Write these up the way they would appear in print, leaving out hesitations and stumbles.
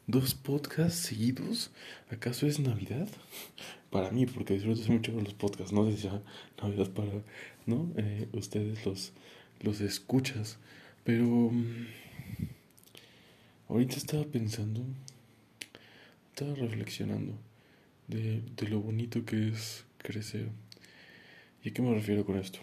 2 podcasts seguidos. ¿Acaso es Navidad? Para mí, porque disfruto mucho de los podcasts. No sé si sea Navidad para, ¿no? Ustedes los escuchas. Pero ahorita estaba reflexionando de lo bonito que es crecer. ¿Y a qué me refiero con esto?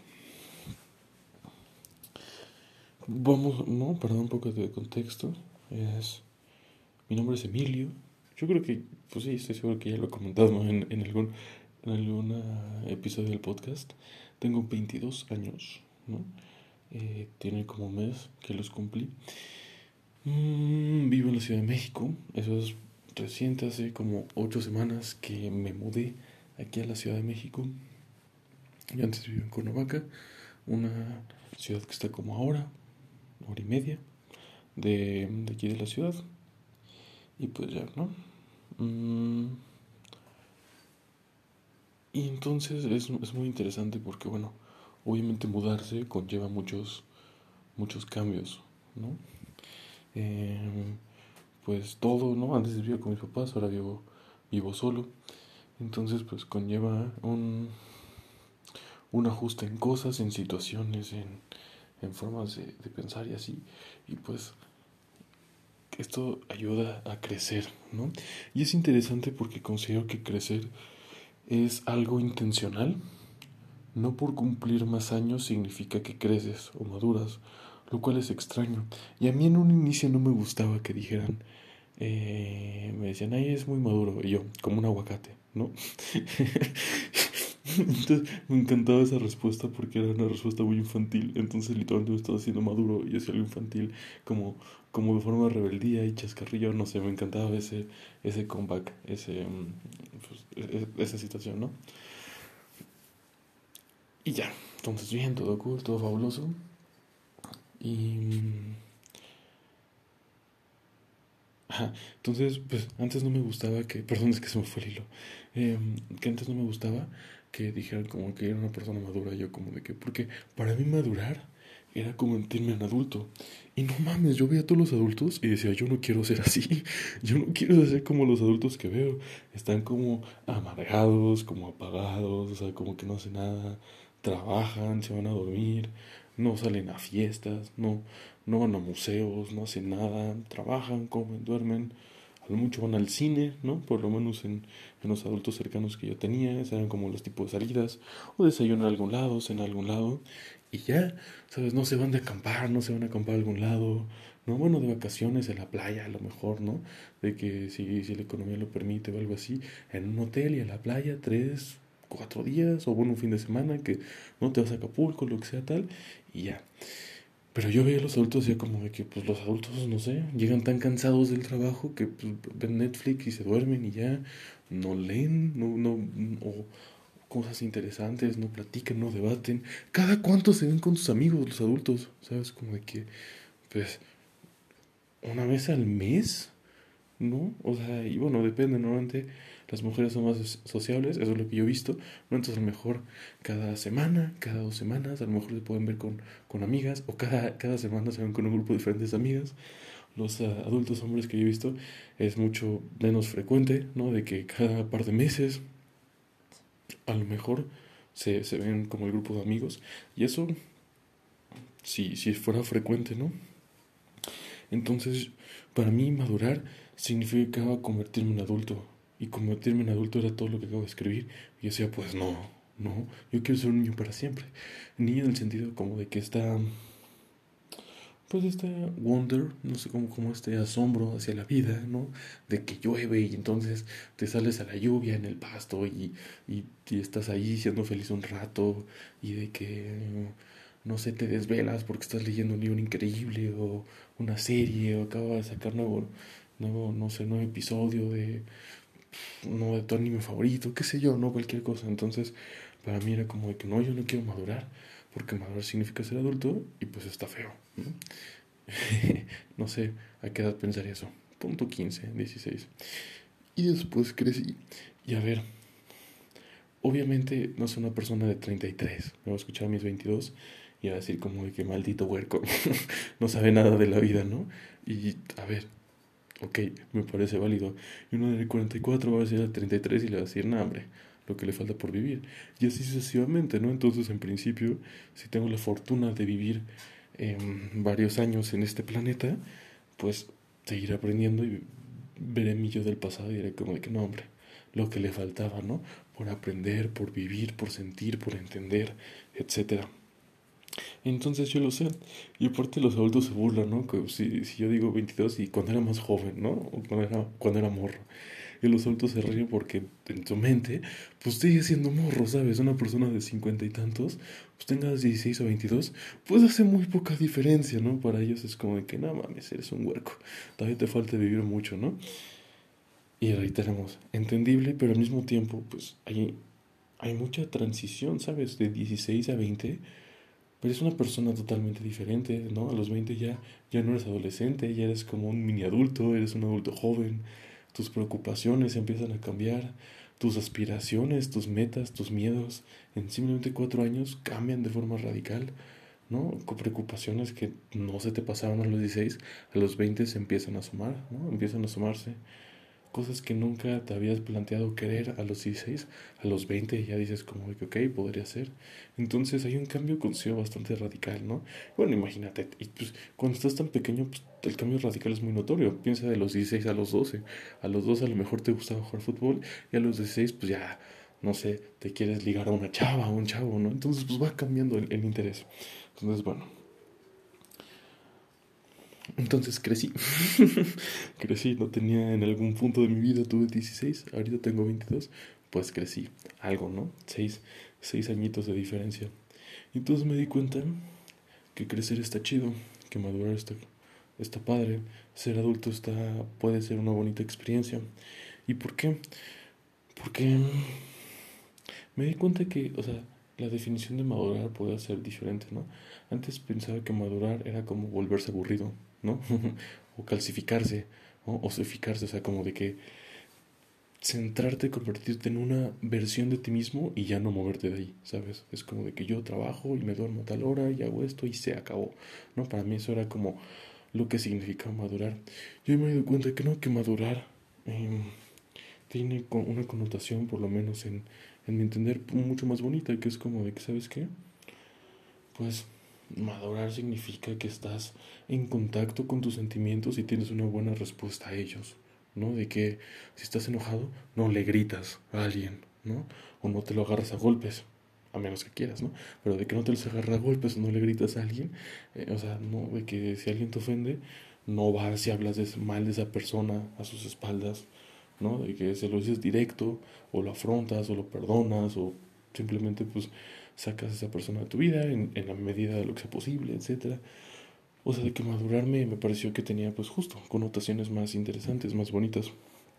Vamos, no, perdón, un poco de contexto. Mi nombre es Emilio. Yo creo que, pues sí, estoy seguro que ya lo he comentado, ¿no? En algún episodio del podcast. Tengo 22 años, ¿no? Tiene como un mes que los cumplí. Vivo en la Ciudad de México. Eso es reciente, hace como 8 semanas que me mudé aquí a la Ciudad de México. Yo antes vivía en Cuernavaca, una ciudad que está como a hora y media de aquí de la ciudad. Y pues ya, ¿no? Mm, y entonces es muy interesante porque, bueno, obviamente mudarse conlleva muchos cambios, ¿no? Eh, pues todo, ¿no? Antes vivía con mis papás, ahora vivo solo. Entonces, pues conlleva un ajuste en cosas, en situaciones, en formas de pensar y así. Y pues esto ayuda a crecer, ¿no? Y es interesante porque considero que crecer es algo intencional. No por cumplir más años significa que creces o maduras, lo cual es extraño. Y a mí en un inicio no me gustaba que dijeran, me decían, ay, es muy maduro, y yo, como un aguacate, ¿no? Entonces me encantaba esa respuesta porque era una respuesta muy infantil. Entonces literalmente me estaba haciendo maduro y hacía algo infantil, como, como de forma de rebeldía y chascarrillo, no sé, me encantaba ese comeback, esa situación, ¿no? Y ya, entonces bien, todo cool, todo fabuloso. Y... Ajá, entonces, pues antes no me gustaba que... Perdón, es que se me fue el hilo. Que antes no me gustaba que dijeran como que era una persona madura. Yo como de que... Porque para mí madurar era convertirme en adulto. Y no mames, yo veía a todos los adultos y decía, yo no quiero ser así. Yo no quiero ser como los adultos que veo. Están como amargados, como apagados, o sea, como que no hacen nada. Trabajan, se van a dormir, no salen a fiestas, no van a museos, no hacen nada, trabajan, comen, duermen, a lo mucho van al cine, ¿no? Por lo menos en los adultos cercanos que yo tenía, esos eran como los tipos de salidas, o desayunan a algún lado, cenan a algún lado, y ya, ¿sabes? No se van de acampar, no se van a acampar a algún lado, ¿no? Bueno, de vacaciones en la playa a lo mejor, ¿no? De que si la economía lo permite o algo así, en un hotel y a la playa 3, 4 días, o bueno, un fin de semana que no te vas a Acapulco, lo que sea tal, y ya. Pero yo veía a los adultos ya como de que, pues los adultos, no sé, llegan tan cansados del trabajo que pues, ven Netflix y se duermen y ya no leen, o cosas interesantes, no platican, no debaten. ¿Cada cuánto se ven con sus amigos los adultos? ¿Sabes? Como de que, pues, una vez al mes, ¿no? O sea, y bueno, depende, normalmente las mujeres son más sociables, eso es lo que yo he visto, ¿no? Entonces a lo mejor cada semana, cada 2 semanas, a lo mejor se pueden ver con amigas, o cada semana se ven con un grupo de diferentes amigas. Los adultos hombres que yo he visto es mucho menos frecuente, ¿no? De que cada par de meses, a lo mejor se ven como el grupo de amigos, y eso, si fuera frecuente, ¿no? Entonces, para mí madurar significaba convertirme en adulto. Y convertirme en adulto era todo lo que acabo de escribir. Y yo decía, pues no, yo quiero ser un niño para siempre. Niño en el sentido como de que está, pues este wonder, no sé cómo, como este asombro hacia la vida, ¿no? De que llueve y entonces te sales a la lluvia en el pasto y estás ahí siendo feliz un rato y de que, no sé, te desvelas porque estás leyendo un libro increíble o una serie o acaba de sacar no sé, nuevo episodio de tu anime favorito, qué sé yo, no cualquier cosa. Entonces, para mí era como de que no, yo no quiero madurar porque madurar significa ser adulto y pues está feo, ¿no? No sé a qué edad pensaría eso. Punto 15, 16. Y después crecí. Y a ver, obviamente no soy una persona de 33. Me va a escuchar a mis 22 y va a decir como de que maldito huerco. No sabe nada de la vida, ¿no? Y a ver, Ok, me parece válido. Y uno de 44 va a decir a 33 y le va a decir, no, hombre, lo que le falta por vivir. Y así sucesivamente, ¿no? Entonces, en principio, si tengo la fortuna de vivir varios años en este planeta, pues seguiré aprendiendo y veré mi yo del pasado y diré como de que no, hombre, lo que le faltaba, ¿no? Por aprender, por vivir, por sentir, por entender, etcétera. Entonces yo lo sé. Y aparte los adultos se burlan, ¿no? Que si yo digo 22 y cuando era más joven, ¿no? O cuando era morro. Y los adultos se ríen porque en tu mente, pues sigue siendo morro, ¿sabes? Una persona de 50 y tantos, pues tengas 16 o 22, pues hace muy poca diferencia, ¿no? Para ellos es como de que, no mames, eres un huerco. Todavía te falta vivir mucho, ¿no? Y reiteramos, entendible, pero al mismo tiempo, pues hay mucha transición, ¿sabes? De 16 a 20. Pero es una persona totalmente diferente, ¿no? A los 20 ya no eres adolescente, ya eres como un mini adulto, eres un adulto joven, tus preocupaciones empiezan a cambiar, tus aspiraciones, tus metas, tus miedos, en simplemente 4 años cambian de forma radical, ¿no? Con preocupaciones que no se te pasaron a los 16, a los 20 se empiezan a sumar, ¿no? Empiezan a sumarse cosas que nunca te habías planteado querer a los 16, a los 20 ya dices como que ok, podría ser. Entonces hay un cambio consigo bastante radical, ¿no? Bueno, imagínate, y pues cuando estás tan pequeño, pues el cambio radical es muy notorio. Piensa de los 16 a los 12. A los 12 a lo mejor te gustaba jugar fútbol y a los 16 pues ya, no sé, te quieres ligar a una chava, a un chavo, ¿no? Entonces pues va cambiando el interés. Entonces, bueno, entonces crecí. Crecí, no tenía en algún punto de mi vida, tuve 16, ahorita tengo 22, pues crecí. Algo, ¿no? Seis añitos de diferencia. Y entonces me di cuenta que crecer está chido, que madurar está padre, ser adulto puede ser una bonita experiencia. ¿Y por qué? Porque me di cuenta que, o sea, la definición de madurar puede ser diferente, ¿no? Antes pensaba que madurar era como volverse aburrido, ¿no? O calcificarse, ¿no? Osificarse, o sea, como de que centrarte, convertirte en una versión de ti mismo y ya no moverte de ahí, ¿sabes? Es como de que yo trabajo y me duermo a tal hora y hago esto y se acabó, ¿no? Para mí eso era como lo que significa madurar. Yo me he dado cuenta que no, que madurar eh, tiene una connotación, por lo menos en mi entender, mucho más bonita, que es como de que, ¿sabes qué? Pues madurar significa que estás en contacto con tus sentimientos y tienes una buena respuesta a ellos, ¿no? De que si estás enojado, no le gritas a alguien, ¿no? O no te lo agarras a golpes, a menos que quieras, ¿no? Pero de que no te los agarras a golpes o no le gritas a alguien, o sea, no, de que si alguien te ofende, no vas y hablas mal de esa persona a sus espaldas, ¿no? De que se lo dices directo, o lo afrontas, o lo perdonas, o simplemente pues sacas a esa persona de tu vida en la medida de lo que sea posible, etcétera. O sea, de que madurarme me pareció que tenía pues justo connotaciones más interesantes, más bonitas.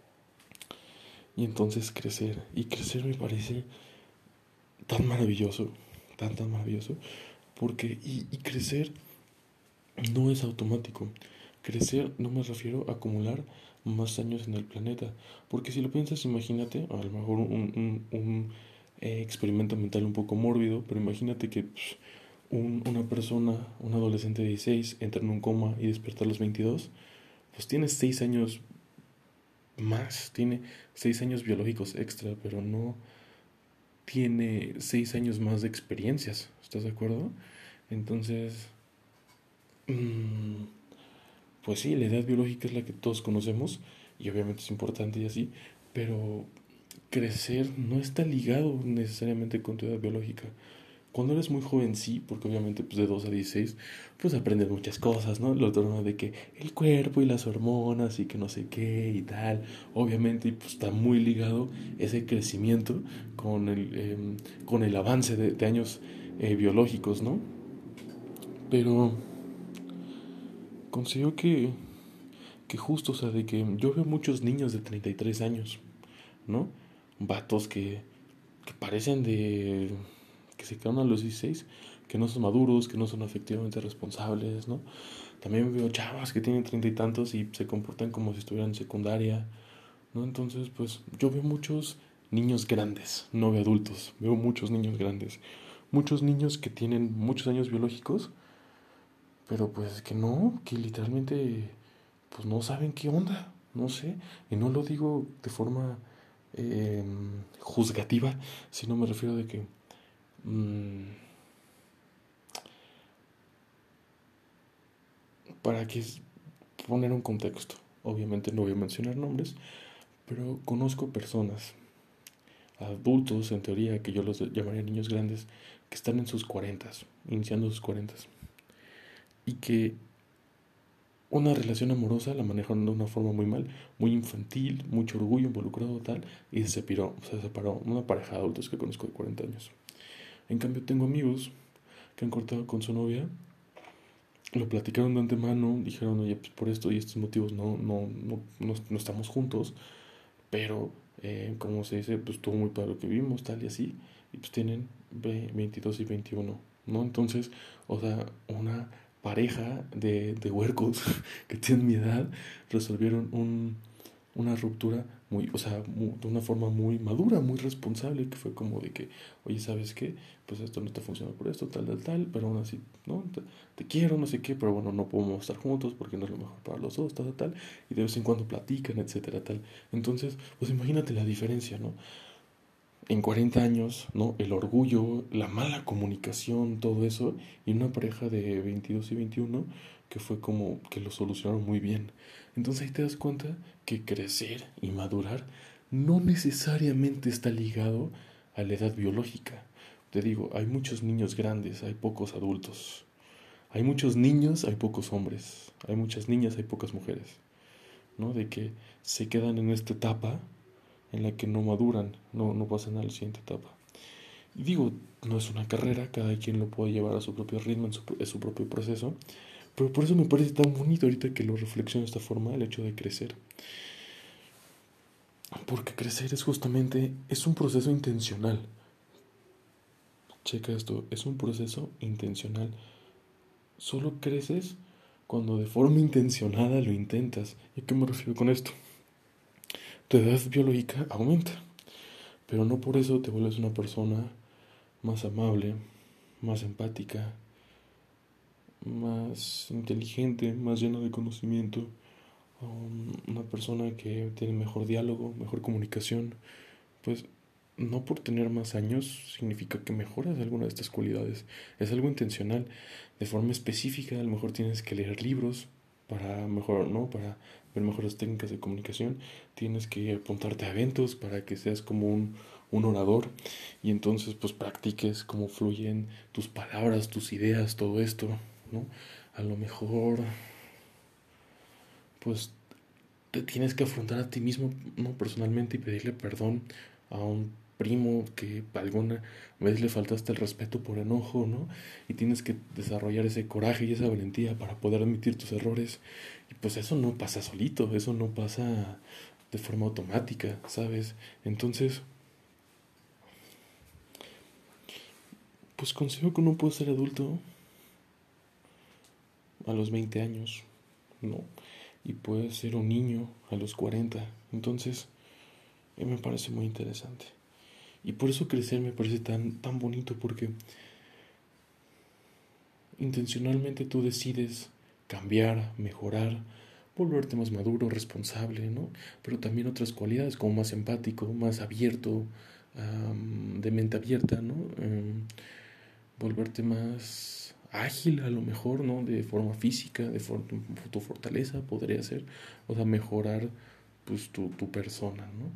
Y entonces crecer, y crecer me parece tan maravilloso, tan maravilloso, porque y crecer no es automático. Crecer no me refiero a acumular más años en el planeta. Porque si lo piensas, imagínate, a lo mejor un experimento mental un poco mórbido, pero imagínate que pues, una persona, un adolescente de 16, entra en un coma y despierta a los 22, pues tiene 6 años más, tiene 6 años biológicos extra, pero no tiene 6 años más de experiencias. ¿Estás de acuerdo? Entonces, mmm, pues sí, la edad biológica es la que todos conocemos y obviamente es importante y así, pero crecer no está ligado necesariamente con tu edad biológica. Cuando eres muy joven sí, porque obviamente pues de 2 a 16 pues aprendes muchas cosas, ¿no? Lo otro de que el cuerpo y las hormonas y que no sé qué y tal, obviamente pues está muy ligado ese crecimiento con el avance de años biológicos, ¿no? Pero considero que justo, o sea, de que yo veo muchos niños de 33 años, ¿no? Vatos que parecen que se quedan a los 16, que no son maduros, que no son afectivamente responsables, ¿no? También veo chavas que tienen 30 y tantos y se comportan como si estuvieran en secundaria, ¿no? Entonces, pues yo veo muchos niños grandes, no veo adultos, veo muchos niños grandes, muchos niños que tienen muchos años biológicos, pero pues que no, que literalmente pues no saben qué onda, no sé, y no lo digo de forma eh, juzgativa, sino me refiero de que, mmm, para que poner un contexto, obviamente no voy a mencionar nombres, pero conozco personas, adultos en teoría, que yo los llamaría niños grandes, que están en sus cuarentas, iniciando sus cuarentas, y que una relación amorosa la manejaron de una forma muy mal, muy infantil, mucho orgullo involucrado tal, y se separó una pareja de adultos que conozco de 40 años. En cambio tengo amigos que han cortado con su novia, lo platicaron de antemano, dijeron, oye, pues por esto y estos motivos no estamos juntos, pero como se dice, pues estuvo muy padre lo que vimos, tal y así, y pues tienen 22 y 21, ¿no? Entonces, o sea, una pareja de huercos que tienen mi edad resolvieron una ruptura muy, o sea, de una forma muy madura, muy responsable, que fue como de que, oye, ¿sabes qué? Pues esto no está funcionando por esto, tal, pero aún así, ¿no? Te quiero, no sé qué, pero bueno, no podemos estar juntos porque no es lo mejor para los dos, tal, y de vez en cuando platican, etcétera, tal. Entonces, pues imagínate la diferencia, ¿no? En 40 años, ¿no? El orgullo, la mala comunicación, todo eso, y una pareja de 22 y 21 que fue como que lo solucionaron muy bien. Entonces ahí te das cuenta que crecer y madurar no necesariamente está ligado a la edad biológica. Te digo, hay muchos niños grandes, hay pocos adultos. Hay muchos niños, hay pocos hombres. Hay muchas niñas, hay pocas mujeres. ¿No? De que se quedan en esta etapa en la que no maduran, no pasan a la siguiente etapa. Y digo, no es una carrera, cada quien lo puede llevar a su propio ritmo, en su propio proceso, pero por eso me parece tan bonito ahorita que lo reflexiono de esta forma, el hecho de crecer. Porque crecer es justamente, es un proceso intencional. Checa esto, es un proceso intencional. Solo creces cuando de forma intencionada lo intentas. ¿Y a qué me refiero con esto? Tu edad biológica aumenta, pero no por eso te vuelves una persona más amable, más empática, más inteligente, más llena de conocimiento, una persona que tiene mejor diálogo, mejor comunicación, pues no por tener más años significa que mejoras alguna de estas cualidades. Es algo intencional, de forma específica. A lo mejor tienes que leer libros para mejorar, ¿no? Para ver mejores técnicas de comunicación. Tienes que apuntarte a eventos para que seas como un orador y entonces pues practiques cómo fluyen tus palabras, tus ideas, todo esto, ¿no? A lo mejor pues te tienes que afrontar a ti mismo, ¿no? Personalmente y pedirle perdón a un primo que alguna vez le faltaste el respeto por enojo, ¿no? Y tienes que desarrollar ese coraje y esa valentía para poder admitir tus errores. Y pues eso no pasa solito, eso no pasa de forma automática, ¿sabes? Entonces, pues considero que uno puede ser adulto a los 20 años, ¿no? Y puede ser un niño a los 40. Entonces, me parece muy interesante. Y por eso crecer me parece tan bonito, porque intencionalmente tú decides cambiar, mejorar, volverte más maduro, responsable, ¿no? Pero también otras cualidades como más empático, más abierto, de mente abierta, ¿no? Volverte más ágil a lo mejor, ¿no? De forma física, tu fortaleza podría ser, o sea, mejorar pues tu persona, ¿no?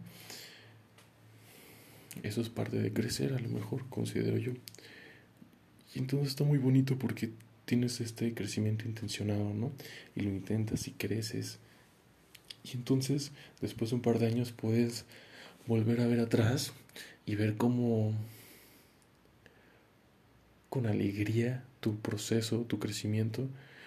Eso es parte de crecer, a lo mejor, considero yo. Y entonces está muy bonito porque tienes este crecimiento intencionado, ¿no? Y lo intentas y creces. Y entonces, después de un par de años, puedes volver a ver atrás y ver cómo, con alegría, tu proceso, tu crecimiento,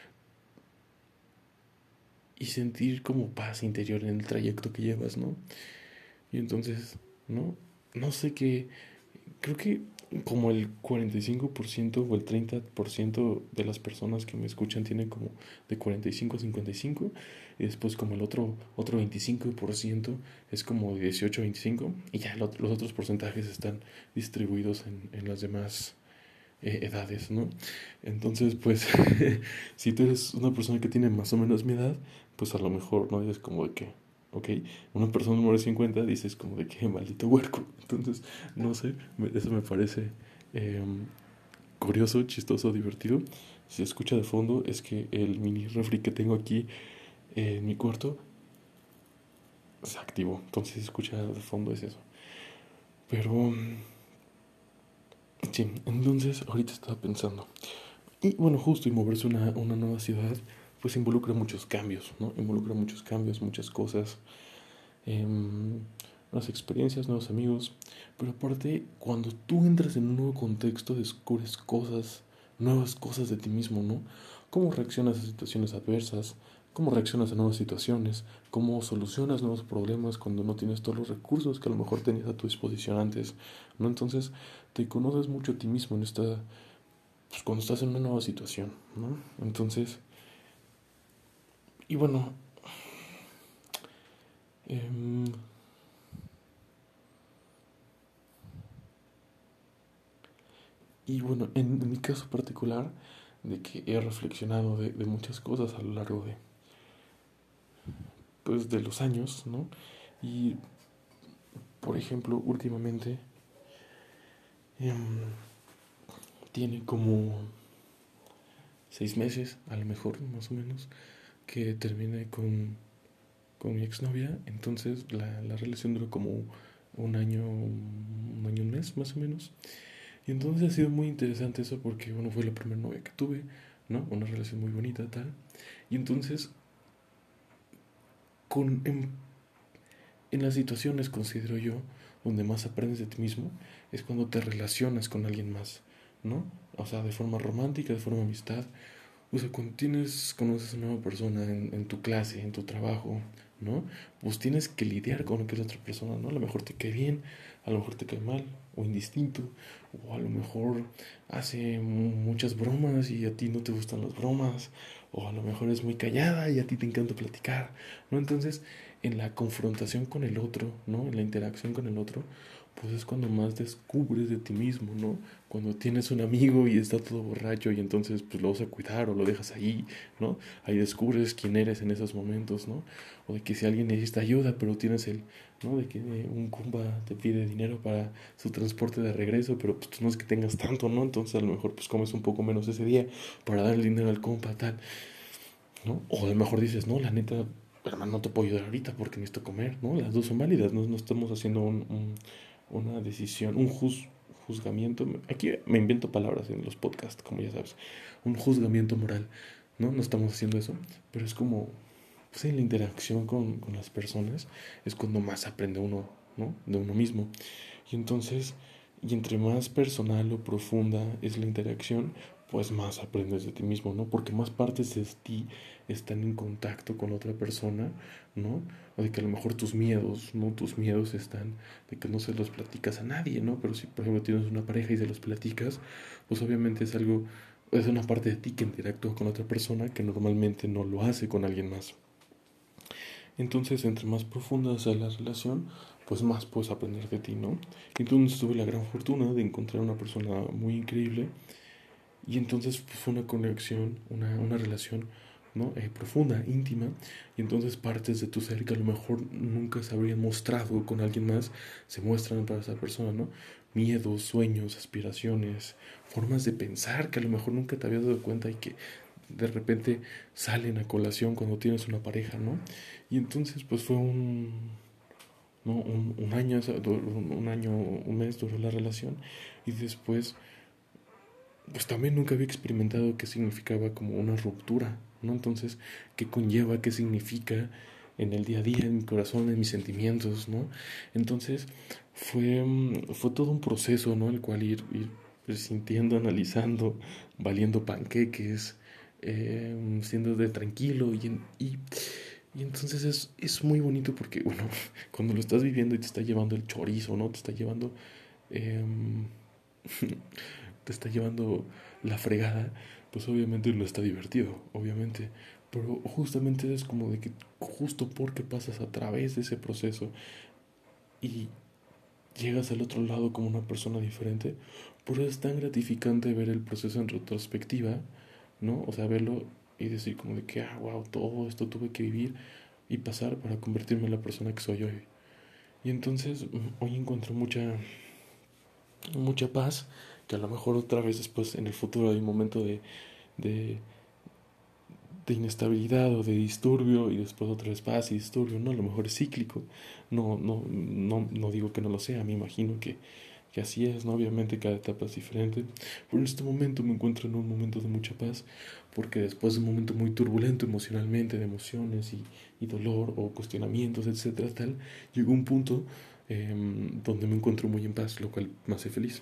y sentir como paz interior en el trayecto que llevas, ¿no? Y entonces, ¿no? No sé qué, creo que como el 45% o el 30% de las personas que me escuchan tiene como de 45 a 55 y después como el otro 25% es como de 18 a 25 y ya los otros porcentajes están distribuidos en las demás edades, ¿no? Entonces, pues, si tú eres una persona que tiene más o menos mi edad, pues a lo mejor no dices como de que, ok, una persona número 50 dices como de que maldito huerco. Entonces, no sé, eso me parece eh, curioso, chistoso, divertido. Si se escucha de fondo es que el mini refri que tengo aquí en mi cuarto se activó. Entonces, si se escucha de fondo es eso. Pero, sí, entonces ahorita estaba pensando. Y bueno, justo y moverse a una nueva ciudad, pues involucra muchos cambios, ¿no? Involucra muchos cambios, muchas cosas, eh, nuevas experiencias, nuevos amigos. Pero aparte, cuando tú entras en un nuevo contexto, descubres cosas, nuevas cosas de ti mismo, ¿no? Cómo reaccionas a situaciones adversas, cómo reaccionas a nuevas situaciones, cómo solucionas nuevos problemas cuando no tienes todos los recursos que a lo mejor tenías a tu disposición antes, ¿no? Entonces, te conoces mucho a ti mismo en esta, pues cuando estás en una nueva situación, ¿no? Entonces, y bueno, eh, y bueno, en mi caso particular, de que he reflexionado de muchas cosas a lo largo de, pues, de los años, ¿no? Y, por ejemplo, últimamente eh, tiene como 6 meses, a lo mejor, más o menos, que terminé con mi exnovia. Entonces la relación duró como un año, un mes, más o menos. Y entonces ha sido muy interesante eso porque, bueno, fue la primera novia que tuve, ¿no? Una relación muy bonita, tal. Y entonces, con, en las situaciones, considero yo, donde más aprendes de ti mismo, es cuando te relacionas con alguien más, ¿no? O sea, de forma romántica, de forma amistad. O sea, cuando conoces a una nueva persona en tu clase, en tu trabajo, ¿no? Pues tienes que lidiar con lo que es la otra persona, ¿no? A lo mejor te cae bien, a lo mejor te cae mal, o indistinto, o a lo mejor hace muchas bromas y a ti no te gustan las bromas, o a lo mejor es muy callada y a ti te encanta platicar, ¿no? Entonces, en la confrontación con el otro, ¿no? En la interacción con el otro, pues es cuando más descubres de ti mismo, ¿no? Cuando tienes un amigo y está todo borracho y entonces pues lo vas a cuidar o lo dejas ahí, ¿no? Ahí descubres quién eres en esos momentos, ¿no? O de que si alguien necesita ayuda, pero tienes ¿no? De que un compa te pide dinero para su transporte de regreso, pero pues no es que tengas tanto, ¿no? Entonces a lo mejor pues comes un poco menos ese día para dar el dinero al compa, tal, ¿no? O a lo mejor dices, no, la neta, hermano, no te puedo ayudar ahorita porque necesito comer, ¿no? Las dos son válidas, no estamos haciendo una decisión, juzgamiento. Aquí me invento palabras en los podcasts, como ya sabes. Un juzgamiento moral, ¿no? No estamos haciendo eso, pero es como, pues en la interacción con las personas es cuando más aprende uno, ¿no? De uno mismo. Y entonces, y entre más personal o profunda es la interacción, pues más aprendes de ti mismo, ¿no? Porque más partes de ti están en contacto con otra persona, ¿no? O de que a lo mejor tus miedos, ¿no? Tus miedos están de que no se los platicas a nadie, ¿no? Pero si, por ejemplo, tienes una pareja y se los platicas, pues obviamente es algo, es una parte de ti que interactúa con otra persona que normalmente no lo hace con alguien más. Entonces, entre más profunda sea la relación, pues más puedes aprender de ti, ¿no? Entonces tuve la gran fortuna de encontrar una persona muy increíble y entonces pues, fue una conexión, una relación, ¿no? Profunda, íntima, y entonces partes de tu ser que a lo mejor nunca se habrían mostrado con alguien más, se muestran para esa persona, ¿no? Miedos, sueños, aspiraciones, formas de pensar que a lo mejor nunca te habías dado cuenta y que de repente salen a colación cuando tienes una pareja, ¿no? Y entonces pues fue ¿no? un año, un año, un mes duró la relación y después pues también nunca había experimentado qué significaba como una ruptura, ¿no? Entonces, ¿qué conlleva, qué significa en el día a día, en mi corazón, en mis sentimientos, ¿no? Entonces, fue todo un proceso, ¿no? El cual ir pues, sintiendo, analizando, valiendo panqueques, siendo de tranquilo y entonces es muy bonito porque, bueno, cuando lo estás viviendo y te está llevando el chorizo, ¿no? Te está llevando... Eh, te está llevando la fregada, pues obviamente no está divertido, obviamente. Pero justamente es como de que justo porque pasas a través de ese proceso y llegas al otro lado como una persona diferente. Por eso es tan gratificante ver el proceso en retrospectiva, ¿no? O sea, verlo y decir como de que, wow, todo esto tuve que vivir y pasar para convertirme en la persona que soy hoy. Y entonces hoy encuentro mucha paz, que a lo mejor otra vez después en el futuro hay un momento de, de inestabilidad o de disturbio y después otra vez paz y disturbio, ¿no? A lo mejor es cíclico, no digo que no lo sea, me imagino que así es, ¿no? Obviamente cada etapa es diferente, pero en este momento me encuentro en un momento de mucha paz, porque después de un momento muy turbulento emocionalmente, de emociones y dolor o cuestionamientos, etcétera, tal, llegó un punto donde me encuentro muy en paz, lo cual me hace feliz.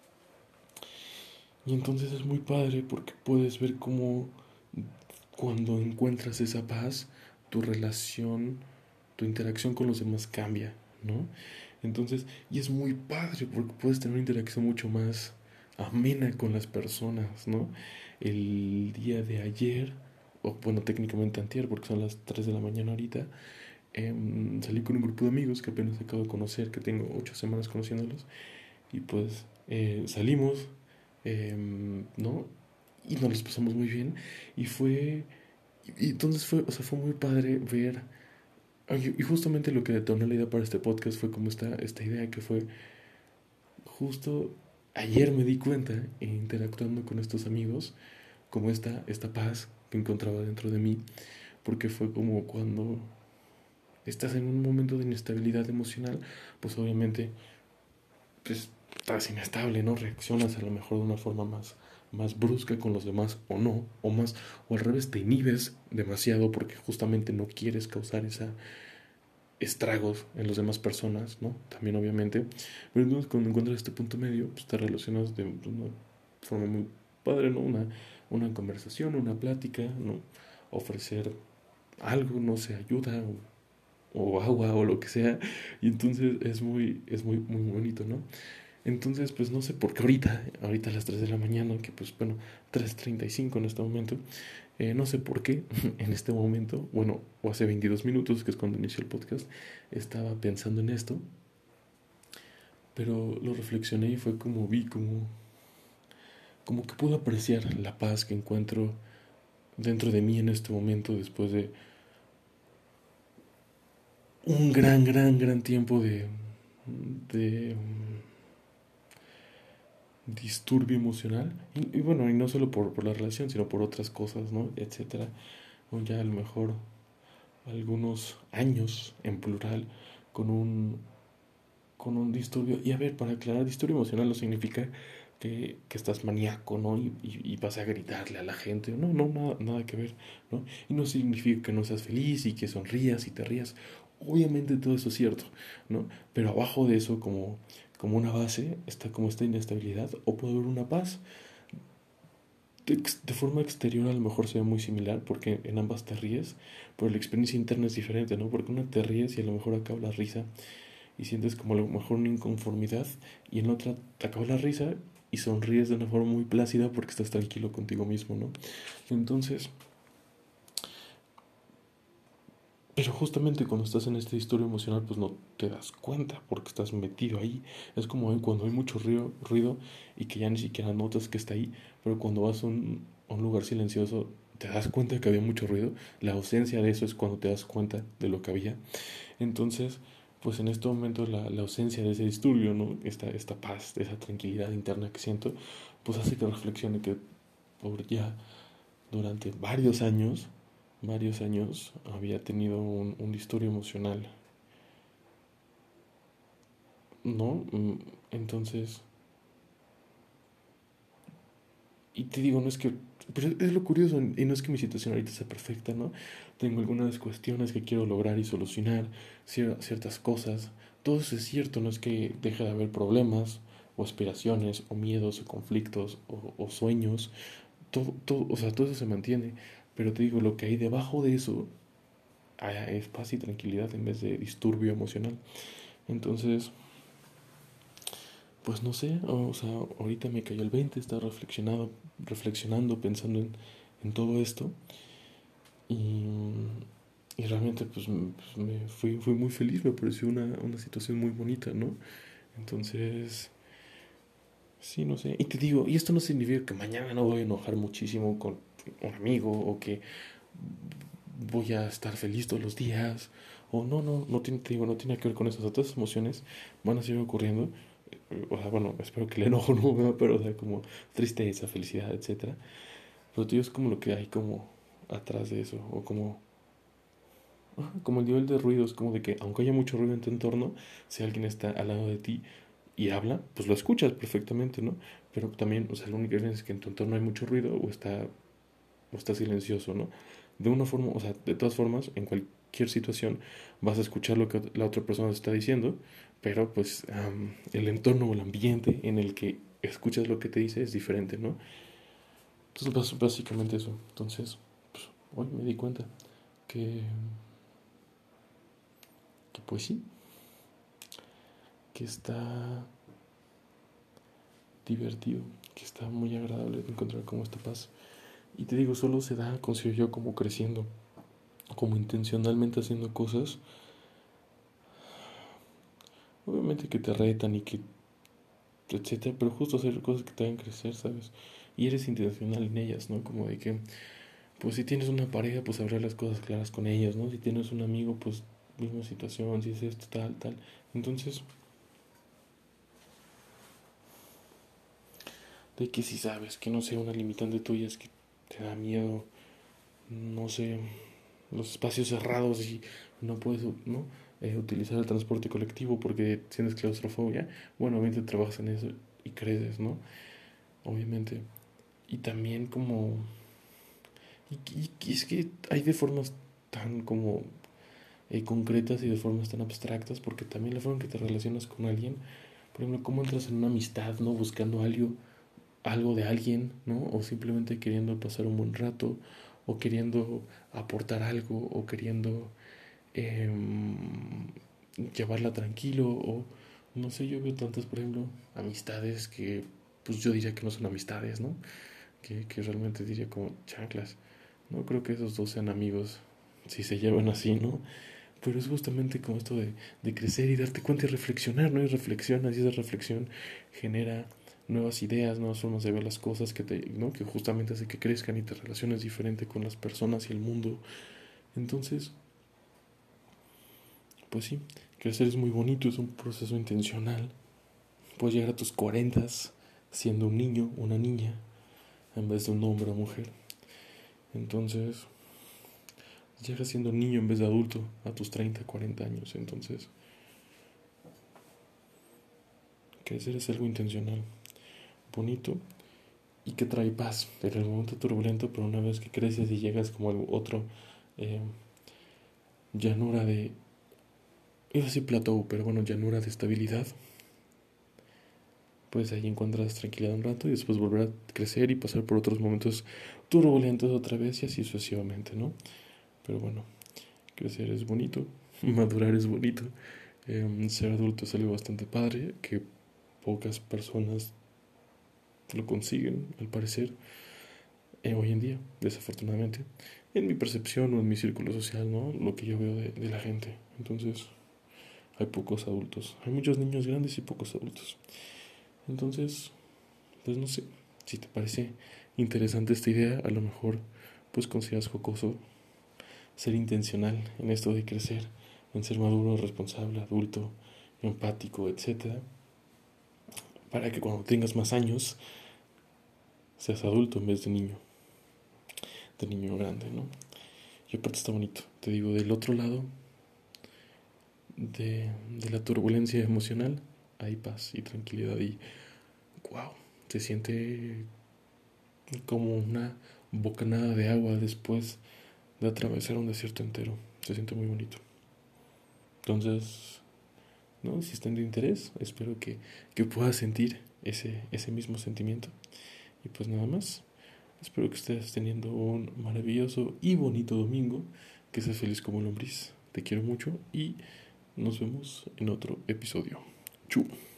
Y entonces es muy padre porque puedes ver cómo cuando encuentras esa paz, tu relación, tu interacción con los demás cambia, ¿no? Entonces, y es muy padre porque puedes tener una interacción mucho más amena con las personas, ¿no? El día de ayer, o bueno, técnicamente antier, porque son las 3 de la mañana ahorita, salí con un grupo de amigos que apenas acabo de conocer, que tengo 8 semanas conociéndolos, y pues salimos, ¿no? Y nos los pasamos muy bien, y fue, y entonces fue, o sea, fue muy padre ver. Y justamente lo que detonó la idea para este podcast fue como esta idea que fue justo ayer me di cuenta, interactuando con estos amigos, como esta paz que encontraba dentro de mí, porque fue como cuando estás en un momento de inestabilidad emocional, pues obviamente pues, estás inestable, ¿no? Reaccionas a lo mejor de una forma más brusca con los demás o no, o más, o al revés, te inhibes demasiado porque justamente no quieres causar esa estragos en las demás personas, ¿no? También obviamente. Pero entonces cuando encuentras este punto medio, pues te relacionas de una forma muy padre, ¿no? Una conversación, una plática, ¿no? Ofrecer algo, no sé, ayuda o agua o lo que sea. Y entonces muy bonito, ¿no? Entonces, pues no sé por qué ahorita a las 3 de la mañana, que pues bueno, 3:35 en este momento, no sé por qué en este momento, bueno, o hace 22 minutos, que es cuando inició el podcast, estaba pensando en esto, pero lo reflexioné y fue como vi, como que puedo apreciar la paz que encuentro dentro de mí en este momento después de un gran tiempo de disturbio emocional. Y bueno, y no solo por la relación, sino por otras cosas, ¿no? Etcétera. O ya a lo mejor algunos años en plural con un disturbio. Y a ver, para aclarar, disturbio emocional no significa que estás maníaco, ¿no? Y vas a gritarle a la gente. No, nada que ver, ¿no? Y no significa que no seas feliz y que sonrías y te rías. Obviamente todo eso es cierto, ¿no? Pero abajo de eso, como una base, está como esta inestabilidad o puede haber una paz. De forma exterior a lo mejor se ve muy similar porque en ambas te ríes, pero la experiencia interna es diferente, ¿no? Porque una te ríes y a lo mejor acaba la risa y sientes como a lo mejor una inconformidad y en la otra te acaba la risa y sonríes de una forma muy plácida porque estás tranquilo contigo mismo, ¿no? Entonces, pero justamente cuando estás en este disturbio emocional pues no te das cuenta porque estás metido ahí. Es como cuando hay mucho ruido y que ya ni siquiera notas que está ahí, pero cuando vas a un lugar silencioso te das cuenta de que había mucho ruido. La ausencia de eso es cuando te das cuenta de lo que había. Entonces, pues en este momento la ausencia de ese disturbio, ¿no? Esta paz, esa tranquilidad interna que siento, pues hace que reflexione que por ya durante varios años había tenido un disturbio emocional, ¿no? Entonces, y te digo, no es que, pero es lo curioso, y no es que mi situación ahorita sea perfecta, ¿no? Tengo algunas cuestiones que quiero lograr y solucionar, ciertas cosas. Todo eso es cierto, no es que deje de haber problemas, o aspiraciones, o miedos, o conflictos, o sueños. O sea, todo eso se mantiene. Pero te digo, lo que hay debajo de eso es paz y tranquilidad en vez de disturbio emocional. Entonces, pues no sé, o sea, ahorita me cayó el 20, estaba reflexionando, pensando en todo esto y, realmente pues me fui muy feliz, me pareció una situación muy bonita, ¿no? Entonces, sí, no sé. Y te digo, y esto no significa que mañana no voy a enojar muchísimo con un amigo o que voy a estar feliz todos los días. O no tiene, te digo, no tiene que ver con eso. O sea, todas esas emociones van a seguir ocurriendo. O sea, bueno, espero que el enojo no, ¿verdad? Pero, o sea, como tristeza, felicidad, etcétera. Pero tío, es como lo que hay como atrás de eso. O como, como el nivel de ruido. Es como de que, aunque haya mucho ruido en tu entorno, si alguien está al lado de ti y habla, pues lo escuchas perfectamente, ¿no? Pero también, o sea, la única diferencia es que en tu entorno hay mucho ruido o está silencioso, ¿no? De una forma, o sea, de todas formas, en cualquier situación vas a escuchar lo que la otra persona te está diciendo, pero pues el entorno o el ambiente en el que escuchas lo que te dice es diferente, ¿no? Entonces, básicamente eso. Entonces, pues, hoy me di cuenta que, que pues sí, que está divertido, que está muy agradable encontrar como esta paz. Y te digo, solo se da, considero yo, como creciendo, como intencionalmente haciendo cosas, obviamente que te retan y que, etcétera, pero justo hacer cosas que te hagan crecer, ¿sabes? Y eres intencional en ellas, ¿no? Como de que, pues si tienes una pareja, pues hablar las cosas claras con ellos, ¿no? Si tienes un amigo, pues misma situación, si es esto, tal, tal. Entonces, de que si sabes que no sea una limitante tuya, es que te da miedo, no sé, los espacios cerrados y no puedes, ¿no? Utilizar el transporte colectivo porque tienes claustrofobia. Bueno, obviamente trabajas en eso y creces, ¿no? Obviamente. Y también como... y es que hay de formas tan como concretas y de formas tan abstractas, porque también la forma en que te relacionas con alguien, por ejemplo, cómo entras en una amistad, ¿no? Buscando algo de alguien, ¿no? O simplemente queriendo pasar un buen rato, o queriendo aportar algo, o queriendo eh, llevarla tranquilo, o no sé, yo veo tantas, por ejemplo, amistades que pues yo diría que no son amistades, ¿no? Que realmente diría como chanclas. No creo que esos dos sean amigos si se llevan así, ¿no? Pero es justamente como esto de crecer y darte cuenta y reflexionar, ¿no? Y reflexionas y esa reflexión genera nuevas ideas, nuevas formas de ver las cosas ¿no? Que justamente hace que crezcan y te relaciones diferente con las personas y el mundo. Entonces, pues sí, crecer es muy bonito, es un proceso intencional. Puedes llegar a tus 40 siendo un niño, una niña, en vez de un hombre o mujer. Entonces, llegas siendo un niño en vez de adulto a tus 30, 40 años. Entonces, crecer es algo intencional, bonito y que trae paz en el momento turbulento, pero una vez que creces y llegas como a otro eh, llanura de, iba a decir plateau, pero bueno, llanura de estabilidad, pues ahí encuentras tranquilidad un rato y después volver a crecer y pasar por otros momentos turbulentos otra vez y así sucesivamente, ¿no? Pero bueno, crecer es bonito, madurar es bonito, ser adulto es algo bastante padre que pocas personas lo consiguen, al parecer, hoy en día, desafortunadamente, en mi percepción o en mi círculo social, ¿no? Lo que yo veo de la gente. Entonces, hay pocos adultos. Hay muchos niños grandes y pocos adultos. Entonces, pues no sé, si te parece interesante esta idea, a lo mejor pues consideras jocoso ser intencional en esto de crecer, en ser maduro, responsable, adulto, empático, etcétera, para que cuando tengas más años seas adulto en vez de niño grande, ¿no? Y aparte está bonito, te digo, del otro lado de la turbulencia emocional hay paz y tranquilidad y wow, se siente como una bocanada de agua después de atravesar un desierto entero. Se siente muy bonito. Entonces, ¿no? Si están de interés, espero que puedas sentir ese mismo sentimiento. Y pues nada más, espero que estés teniendo un maravilloso y bonito domingo, que seas feliz como lombriz. Te quiero mucho y nos vemos en otro episodio. Chu.